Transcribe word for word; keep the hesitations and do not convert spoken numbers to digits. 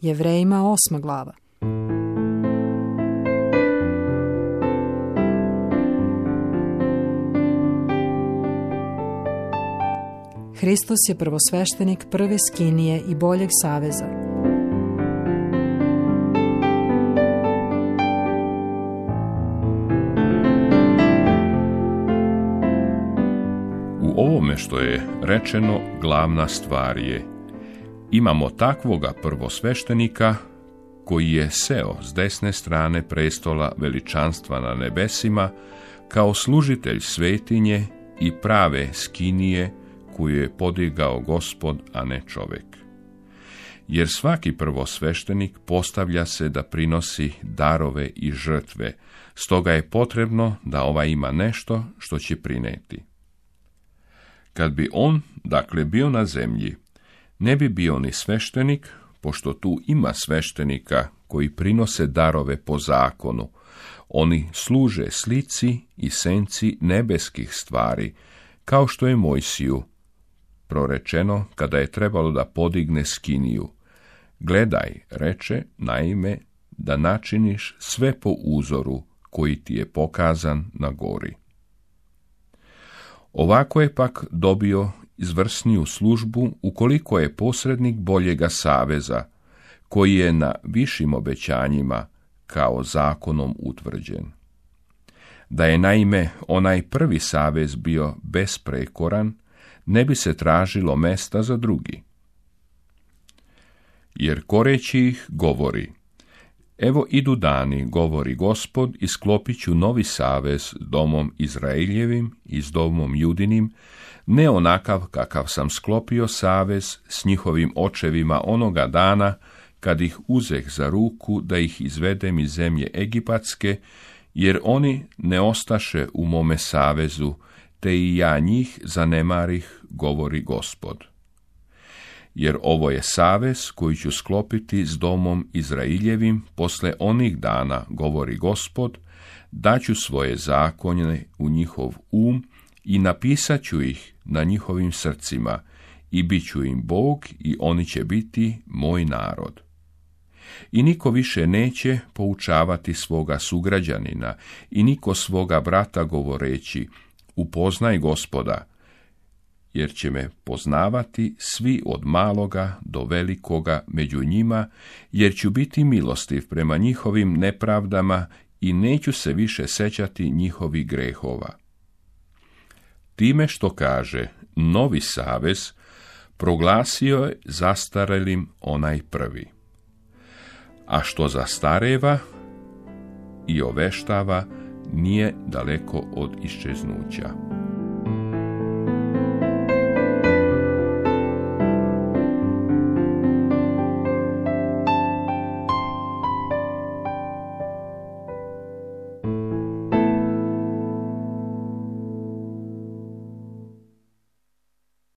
Jevrejima osma glava. Hristos je prvosveštenik prve skinije i boljeg saveza. U ovome što je rečeno, glavna stvar je: imamo takvoga prvosveštenika koji je seo s desne strane prestola veličanstva na nebesima kao služitelj svetinje i prave skinije koju je podigao Gospod, a ne čovjek. Jer svaki prvosveštenik postavlja se da prinosi darove i žrtve, stoga je potrebno da ovaj ima nešto što će prineti. Kad bi on, dakle, bio na zemlji, ne bi bio ni sveštenik, pošto tu ima sveštenika koji prinose darove po zakonu. Oni služe slici i senci nebeskih stvari, kao što je Mojsiju prorečeno kada je trebalo da podigne skiniju. Gledaj, reče, naime, da načiniš sve po uzoru koji ti je pokazan na gori. Ovako je pak dobio izvrsniju službu ukoliko je posrednik boljega saveza, koji je na višim obećanjima kao zakonom utvrđen. Da je naime onaj prvi savez bio besprekoran, ne bi se tražilo mesta za drugi. Jer koreći ih govori: evo idu dani, govori Gospod, i sklopit ću novi savez domom Izraeljevim i s domom Judinim, ne onakav kakav sam sklopio savez s njihovim očevima onoga dana, kad ih uzeh za ruku da ih izvedem iz zemlje Egipatske, jer oni ne ostaše u mome savezu, te i ja njih zanemarih, govori Gospod. Jer ovo je savez koji ću sklopiti s domom Izraeljevim posle onih dana, govori Gospod, daću svoje zakone u njihov um i napisat ću ih na njihovim srcima, i bit ću im Bog i oni će biti moj narod. I niko više neće poučavati svoga sugrađanina i niko svoga brata govoreći: upoznaj Gospoda, jer će me poznavati svi od maloga do velikoga među njima, jer ću biti milostiv prema njihovim nepravdama i neću se više sećati njihovih grehova. Time što kaže novi savez, proglasio je zastarelim onaj prvi. A što zastareva i oveštava, nije daleko od iščeznuća.